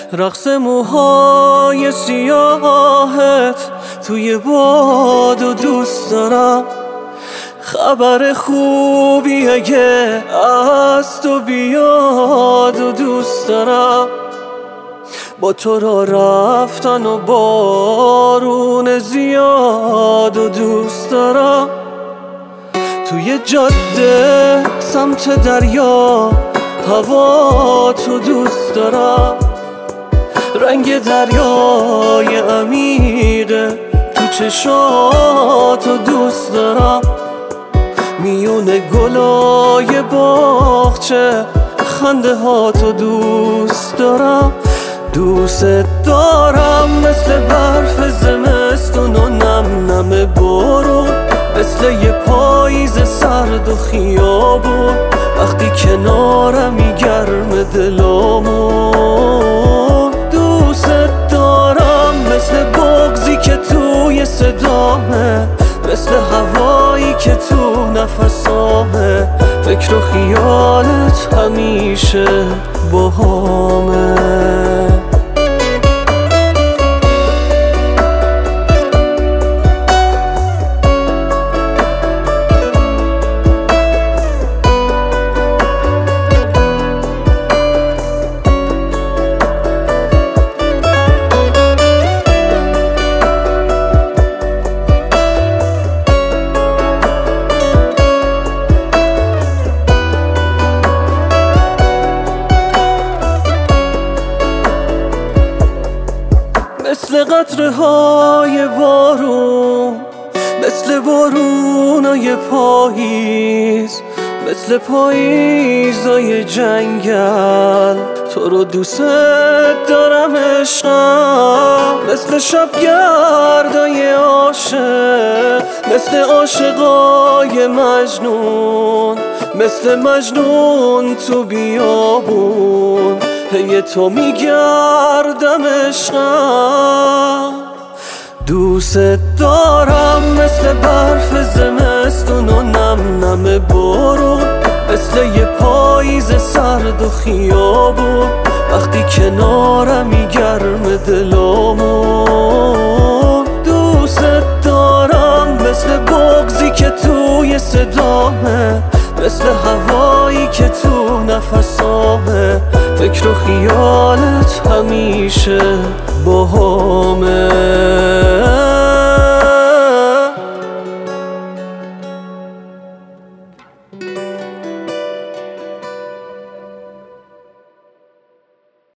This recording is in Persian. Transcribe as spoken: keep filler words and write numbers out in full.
رقص موهای سیاهت توی باد و دوست دارم. خبر خوبی اگه از تو بیاد و دوست دارم. با تو را رفتن و بارون زیاد و دوست دارم. توی جاده سمت دریا هوا تو دوست دارم. رنگ دریای عمیقه تو چشاتو دوست دارم. میون گلای باغچه خنده هاتو دوست دارم. دوست دارم مثل برف زمستون و نم نم بارون، مثل یه پاییز سرد و خیابون. وقتی کنارمی گرم دلامون. دوست دارم مثل بغضی که توی صدامه، مثل هوایی که تو نفسامه. فکر و خیالت همیشه باهامه. مثل قطره های بارون، مثل بارونای پاییز، مثل پاییزای جنگل. تو رو دوست دارم عشقم، مثل شبگردای عاشق، مثل عاشقای مجنون، مثل مجنون تو بیابون. پی تو میگردم عشقم. دوست دارم مثل برف زمستون و نم نم بارون، مثل یه پاییز سرد و خیابون. وقتی کنارمی گرم دلامون. دوست دارم مثل بغضی که توی صدامه، مثل هوایی که تو نفسامه. فکر و خیالت همیشه باهامه.